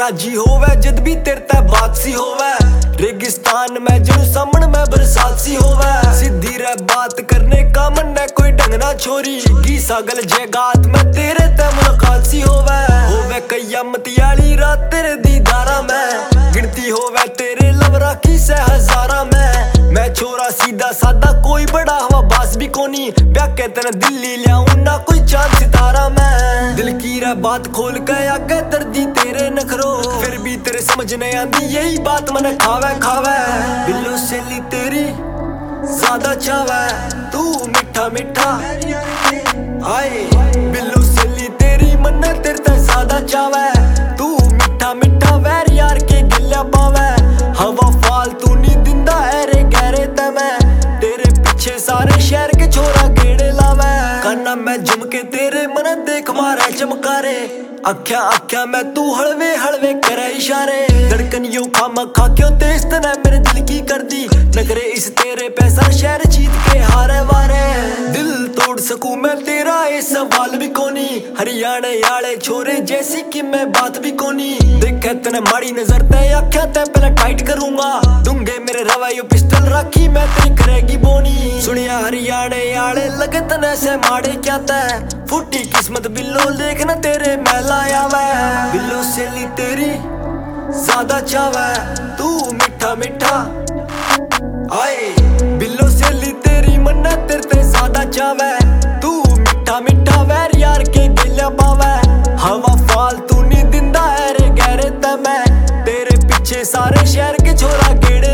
राजी होवे जद भी तेरे ते बात सी होवे। रेगिस्तान में जनु सामन में बरसात सी होवे। सीधी रे बात करने का मन है कोई ढंग ना छोरी। की सागल जगात में तेरे ते मुलाकात सी होवे कयामत याली रात तेरे दीदारा में। गिनती होवे तेरे लवरा की से हजारा में। मैं छोरा सीधा सादा कोई बड़ा हवा बास भी कोनी। ब्याह के तेने दिल्ली लियाऊं ना कोई चांद सितारा में। दिल की रे बात खोल के आके दर्दी तेरे नखरो। फिर भी तेरे समझ नहीं आती यही बात मने खावे खावे। बिल्लो से ली तेरी ज्यादा चावे तू मिठा मिठा आए। बिल्लो से ली तेरी मन तेरे ते ज्यादा चावे तू मिठा मिठा वैर यार के गिल्या पावे। हवा फालतू नी दिंदा है रे गहरे ते मैं। तेरे पीछे सारे शहर के छोरा गेड़े लावे। काना मैं झुम के तेरे मन देख मारे चमकारे। आख्या आख्या मैं तू हलवे हलवे करे इशारे। धड़कन यूं खामा खा क्यों तेज तना मेरे दिल की कर दी। नखरे इस तेरे पैसा शहर जीत के हारे वारे। दिल तोड़ सकूं मैं तेरा ये सवाल भी कोनी। हरियाणा याले छोरे जैसी कि मैं बात भी कोनी। देखे तने माड़ी नजर ते आख्या ते पहले टाइट करूंगा। दूंगे मेरे रवायो पिस्टल राखी मैं तेरी करेगी बोनी। सुनिया हरियाणा याले लगे तने से माड़े क्या तय। फूटी किस्मत बिल्लो देखना तेरे मैला आवे। बिल्लो से ली तेरी ज्यादा चावे तू मिठा मिठा आए। बिल्लो से ली तेरी मन्ना तेरे ते ज्यादा चावे तू मिठा मिठा वैर यार के गिल्या पावे। हवा फालतू नी दिंदा है रे गहरे ते मैं। तेरे पीछे सारे शहर के छोरा गेड़े